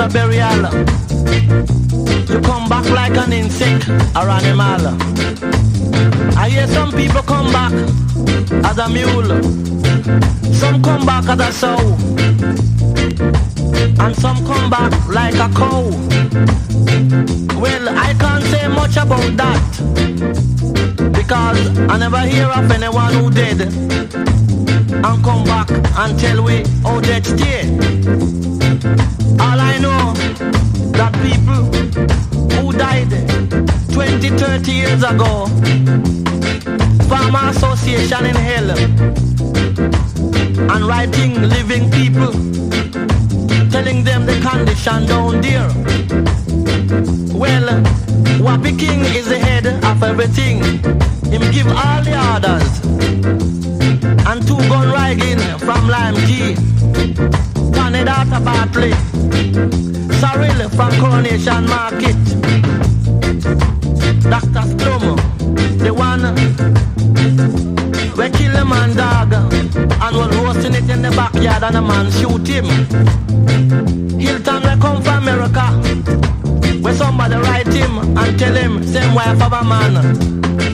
after burial, you come back like an insect or animal. I hear some people come back as a mule, some come back as a sow, and some come back like a cow. Well, I can't say much about that, because I never hear of anyone who did and come back and tell we how they stay. All I know, that people who died 20, 30 years ago, Farmer Association in hell, and writing living people, telling them the condition down there. Well, Wappy King is the head of everything. Him give all the orders. And 2 gun riding from Lime Key, Canada Bartley, Cyril from Coronation Market, Dr. Splum, the one we kill a man dog and was roasting it in the backyard and a man shoot him. Hilton we come from America, where somebody write him and tell him same wife of a man.